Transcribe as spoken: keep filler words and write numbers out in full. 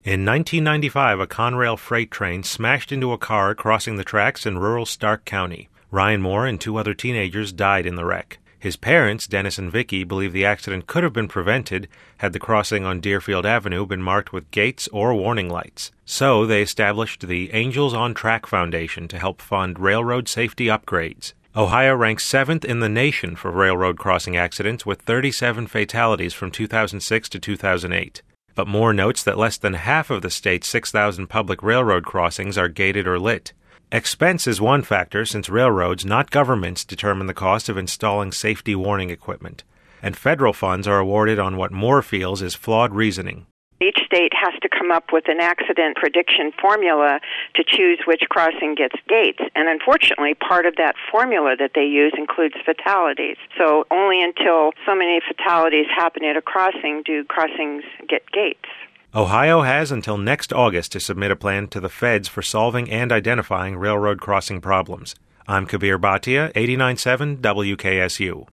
In nineteen ninety-five, a Conrail freight train smashed into a car crossing the tracks in rural Stark County. Ryan Moore and two other teenagers died in the wreck. His parents, Dennis and Vicky, believe the accident could have been prevented had the crossing on Deerfield Avenue been marked with gates or warning lights. So they established the Angels on Track Foundation to help fund railroad safety upgrades. Ohio ranks seventh in the nation for railroad crossing accidents, with thirty-seven fatalities from two thousand six to two thousand eight. But Moore notes that less than half of the state's six thousand public railroad crossings are gated or lit. Expense is one factor, since railroads, not governments, determine the cost of installing safety warning equipment. And federal funds are awarded on what Moore feels is flawed reasoning. Each state has to come up with an accident prediction formula to choose which crossing gets gates. And unfortunately, part of that formula that they use includes fatalities. So only until so many fatalities happen at a crossing do crossings get gates. Ohio has until next August to submit a plan to the feds for solving and identifying railroad crossing problems. I'm Kabir Bhatia, eighty-nine point seven W K S U.